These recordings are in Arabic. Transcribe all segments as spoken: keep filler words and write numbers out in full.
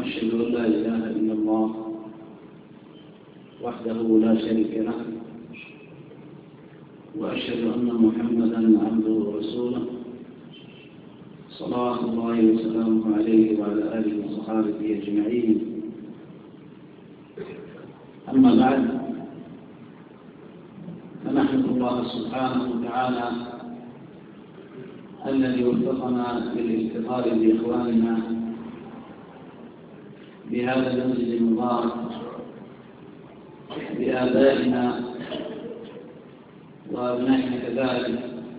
وأشهد أن لا إله إلا الله وحده لا شريك له، وأشهد أن محمدا عبده ورسوله صلوات الله وسلامه عليه وعلى آله وصحابه أجمعين. أما بعد، فنحمد الله سبحانه وتعالى الذي وفقنا للافتخار بإخواننا بهذا المسجد المبارك، بآبائنا وأبنائنا كذلك،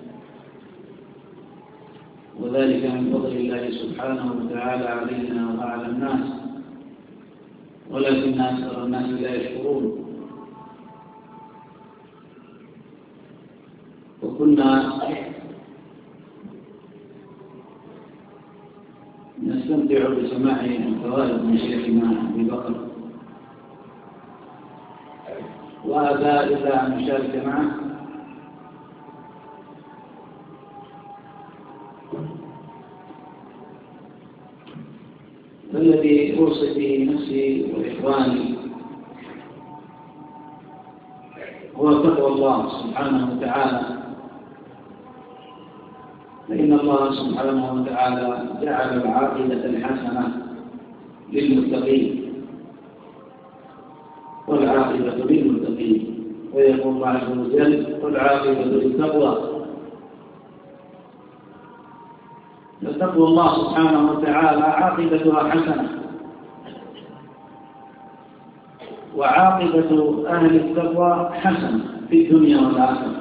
وذلك من فضل الله سبحانه وتعالى علينا وعلى الناس، ولكن أكثر الناس لا يشكرون. وكنا نستمتع بسماع الفوائد من شيخنا أبي بكر، وأبى إلا أن نشارك معه، فالذي أوصي به نفسي وإخواني هو تقوى الله سبحانه وتعالى، فإن الله سبحانه وتعالى جعل العاقبة الحسنة للمتقين، والعاقبة للمتقين، ويقول الله عز وجل: والعاقبة للتقوى. فتقوى الله سبحانه وتعالى عاقبتها حسنة، وعاقبة أهل التقوى حسنة في الدنيا والآخرة.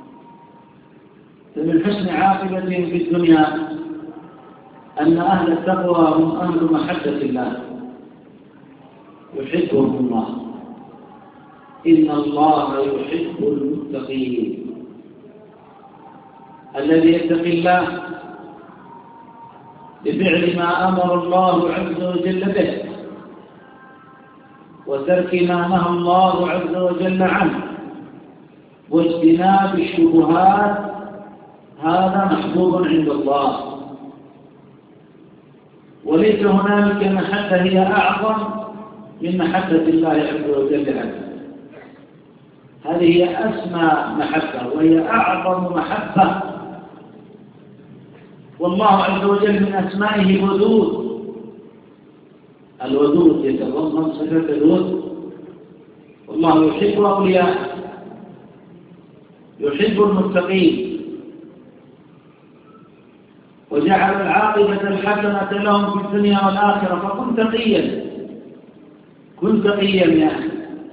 فمن حسن عاقبتهم في الدنيا أن أهل التقوى هم أهل محبة الله، يحبهم الله، إن الله يحب المتقين. الذي يتقي الله بفعل ما أمر الله عز وجل به، وترك ما نهى الله عز وجل عنه، واجتناب الشبهات، هذا محبوب عند الله. وليس هنالك محبة هي أعظم من محبة الله عز وجل عنه. هذه هي أسمى محبة، وهي أعظم محبة. والله عز وجل من أسمائه ودود، الودود يتضمن صفة الود، والله يحب أولياءه، يحب المتقين، وجعل العاقبة الحسنة لهم في الدنيا والآخرة. فكن تقيا، كن تقيا يا أخي،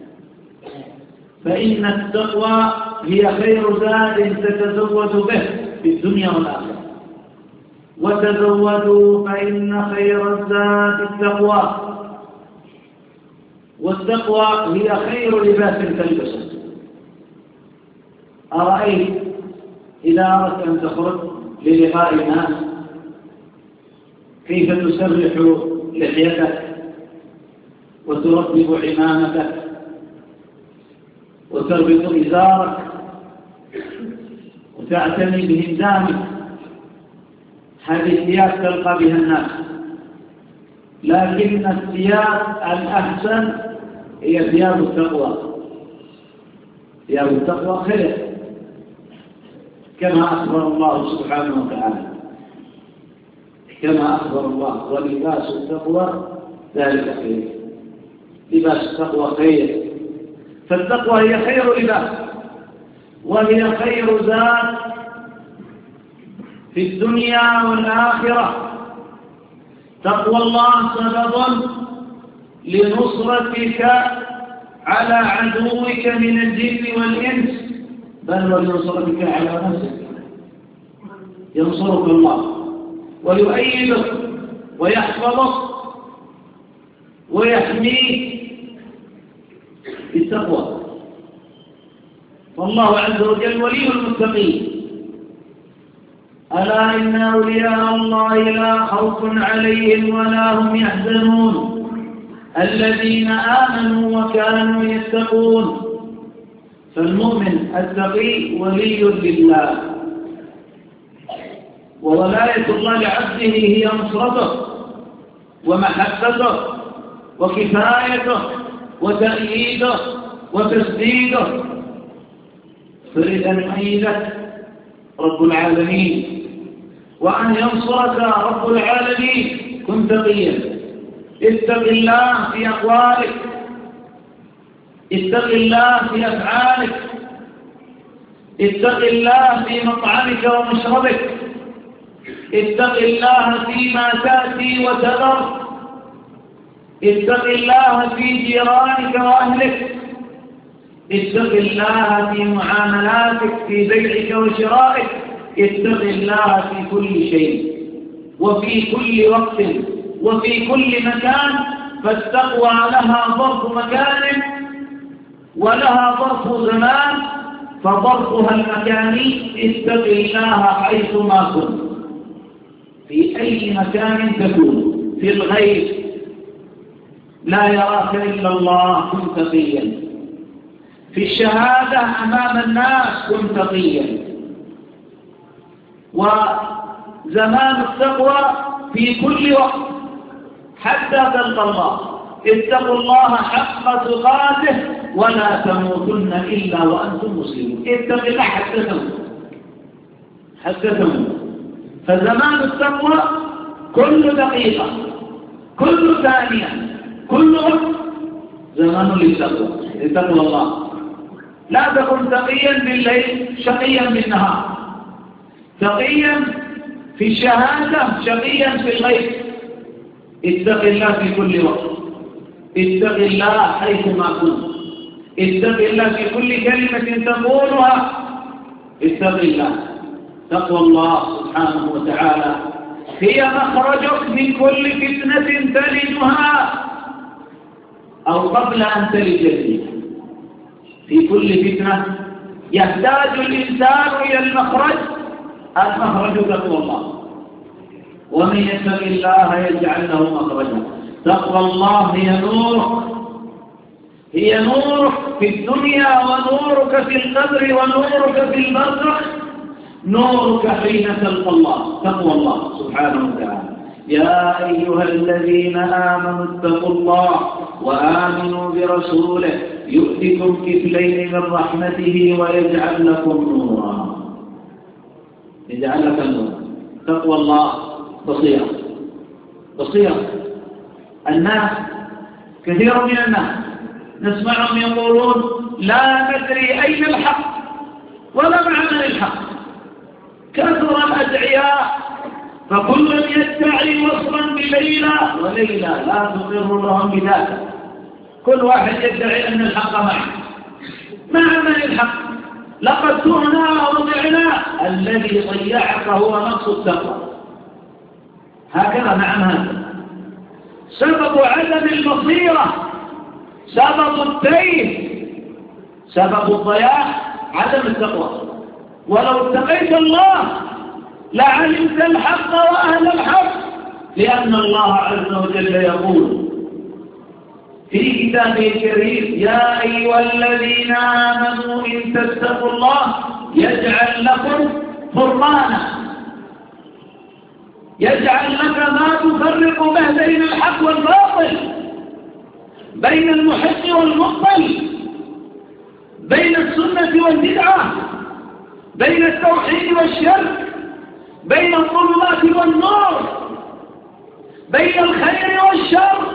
فإن التقوى هي خير زاد تتزود به في الدنيا والآخرة. وتزودوا فإن خير الزاد التقوى، والتقوى هي خير لباس تلبسه. أرأيت إذا أردت أن تخرج للقاء الناس كيف تسرح لحيتك، وترتب عمامتك، وتربط إزارك، وتعتني بهندامك. هذه ثياب تلقى بها الناس، لكن الثياب الأحسن هي ثياب التقوى. ثياب التقوى خير، كما أخبر الله سبحانه وتعالى، كما أخبر الله: ولباس التقوى ذلك خير. لباس التقوى خير، فالتقوى هي خير لباس، وهي خير زاد في الدنيا والآخرة. تقوى الله سبب لنصرتك على عدوك من الجن والإنس، بل ولنصرتك على نفسك. ينصرك الله ويؤيدك ويحفظك ويحميك بالتقوى. فالله عز وجل ولي المتقين: ألا إن أولياء الله لا خوف عليهم ولا هم يحزنون الذين آمنوا وكانوا يتقون. فالمؤمن التقي ولي لله، وولاية الله لعبده هي نصرته ومحبته وكفايته وتأييده وتسديده. تريد أن يؤيدك رب العالمين وأن ينصرك رب العالمين، كن تقيا. اتق الله في أقوالك، اتق الله في أفعالك، اتق الله في مطعمك ومشربك، اتق الله فيما تأتي وتذر، اتق الله في جيرانك وأهلك، اتق الله في معاملاتك في بيعك وشرائك، اتق الله في كل شيء وفي كل وقت وفي كل مكان. فالتقوى لها ظرف مكان ولها ظرف زمان، فظرفها المكاني اتق الله حيثما كنت، في أي مكان تكون، في الغيب لا يراك إلا الله كن تقيا، في الشهادة أمام الناس كن تقيا. وزمان التقوى في كل وقت حتى تلقى الله. اتقوا الله حق تقاته ولا تموتن إلا وأنتم مسلمون. اتق الله حتى تموت، حتى تموت. فزمان التقوى كل دقيقة، كل ثانية، كل وقت زمان للتقوى، لتقوى الله. لا تكن تقيا بالليل شقيا بالنهار، تقيا في الشهادة شقيا في الغيب. اتق الله في كل وقت، اتق الله حيثما كنت، اتق الله في كل كلمة تقولها، اتق الله. تقوى الله سبحانه وتعالى هي مخرجك من كل فتنة تلجها أو قبل أن تلج فيها. في كل فتنة يحتاج الإنسان إلى المخرج، المخرج تقوى الله. ومن يتق الله يجعل له مخرجا. تقوى الله هي نور، هي نور في الدنيا ونورك في القبر ونورك في البرزخ، نورك حين تلقى الله. تقوى الله سبحانه وتعالى. يا أيها الذين آمنوا اتقوا الله وآمنوا برسوله يؤتكم كفلين من رحمته ويجعل لكم نورا. يجعل لك نورا. تقوى الله بصيرة، بصيرة. الناس كثير من الناس نسمعهم يقولون لا ندري أين الحق ولا معنى الحق. كثر الأدعياء فكل يدعي وصلا بليلى وليلى لا تقر لهم بذلك. كل واحد يدعي أن الحق معه. معنى الحق لقد تهنا وضعنا. الذي ضيعك هو نقص التقوى. هكذا نعم هذا سبب عدم البصيرة، سبب التيه، سبب الضياع عدم التقوى. ولو اتقيت الله لعلمت الحق وأهل الحق، لأن الله عز وجل يقول في كتابه الكريم يا أيها الذين آمنوا إن تتقوا الله يجعل لكم فرقانا، يجعل لك ما تفرق به بين الحق والباطل، بين المحق والمبطل، بين السنة والبدعة، بين التوحيد والشرك، بين الظلمات والنور، بين الخير والشر.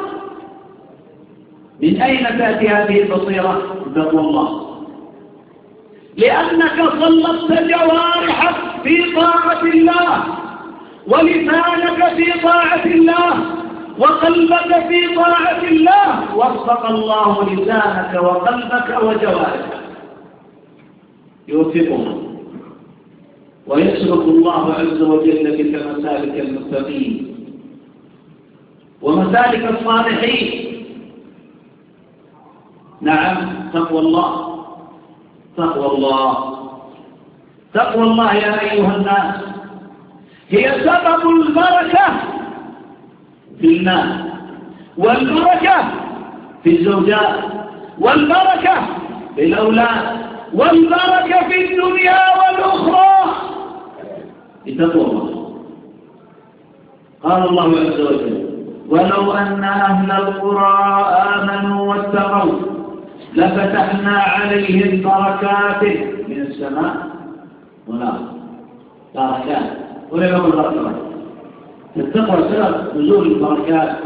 من أين تأتي هذه البصيرة؟ تقوى الله. لأنك سلطت جوارحك في طاعة الله، ولسانك في طاعة الله، وقلبك في طاعة الله. وفق الله لسانك وقلبك وجوارحك. يوفقهم ويسلك الله عز وجل بك مسالك المتقين ومسالك الصالحين. نعم تقوى الله، تقوى الله، تقوى الله يا أيها الناس هي سبب البركة في المال، والبركة في الزوجات، والبركة في الأولاد، والبركة في الدنيا والأخرى بتقوى الله. قال الله عز وجل ولو أن أهل القرى آمنوا واتقوا لفتحنا عليهم بركات من السماء والأرض. بركات ولا يقول بركات. التقوى سبب نزول البركات،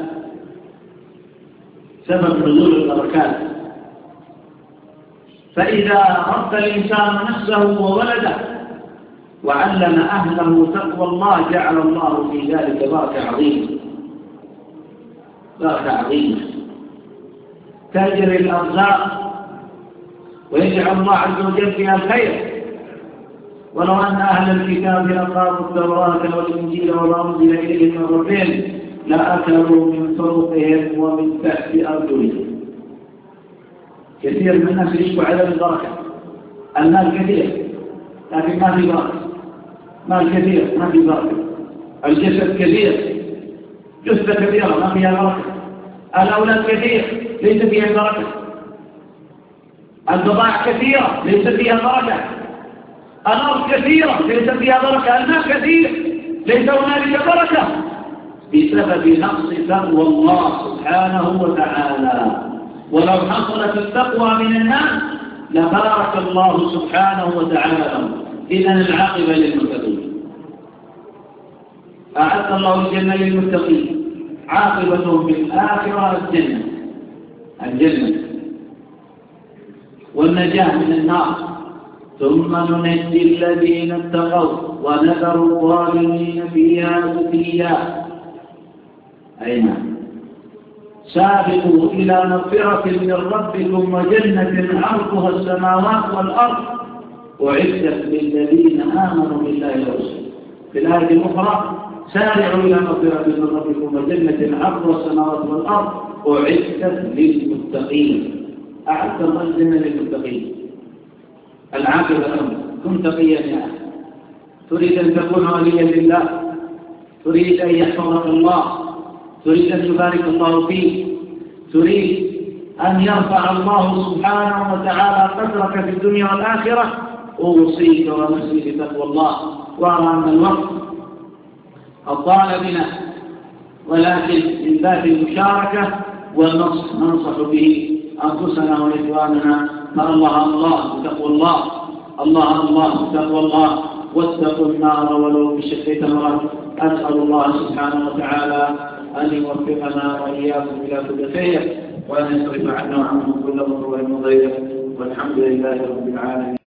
سبب نزول البركات. فإذا رب الإنسان نفسه وولده وعلم أهله تقوى الله جعل الله في ذلك بركة عظيمة، بركة عظيمة تجري الأرزاق ويجعل الله عز وجل فيها الخير. ولو أن أهل الكتاب أقاموا التوراة والإنجيل وما أنزل إليهم من ربهم لأكلوا من فوقهم ومن تحت أرجلهم. كثير من الناس يشكو عدم البركة. المال كثير لكن ما في بركة، مال كثير ما في بركة. الجسد كثير، جثة كبيرة ما فيها بركة. الأولاد كثير ليس فيها بركة. البضائع كثيرة ليس فيها بركة. الأرض كثيرة ليس فيها بركة. الماء كثير ليس هنالك بركة بسبب نقص تقوى الله سبحانه وتعالى. ولو حصلت التقوى من الناس لبارك الله سبحانه وتعالى. إذن العاقبة للمتقين. أعد الله الجنة للمتقين، عاقبتهم في الآخرة الجنة الجنة والنجاة من النار. ثم ننجي الذين اتقوا ونذر الظالمين فيها جثيا. أي نعم. سابقوا إلى مغفرة من ربكم وجنة عرضها السماوات والأرض أعدت للذين آمنوا بالله ورسوله. في الآية الأخرى سارعوا إلى مغفرة من ربكم وجنة عرضها السماوات والأرض أعدت للمتقين. أعدت الله الجنة للمتقين. العاقبة لهم. كن تقيا يا أخي. تريد أن تكون وليا لله، تريد أن يحفظك الله، تريد أن يبارك الله فيك، تريد أن يرفع الله سبحانه وتعالى قدرك في الدنيا والآخرة. أوصيك ونفسي بتقوى الله. وأرى أن الوقت أطال بنا، ولكن من باب المشاركة والنصح ننصح به أنفسنا وإخواننا. الله الله بتقوى الله، الله الله بتقوى الله، واتقوا النار ولو بشق تمرة. أسأل الله سبحانه وتعالى أن يوفقنا وإياكم إلى كل خير، وأن يصرف عنا وعنكم كل ضر وضيق، والحمد لله رب العالمين.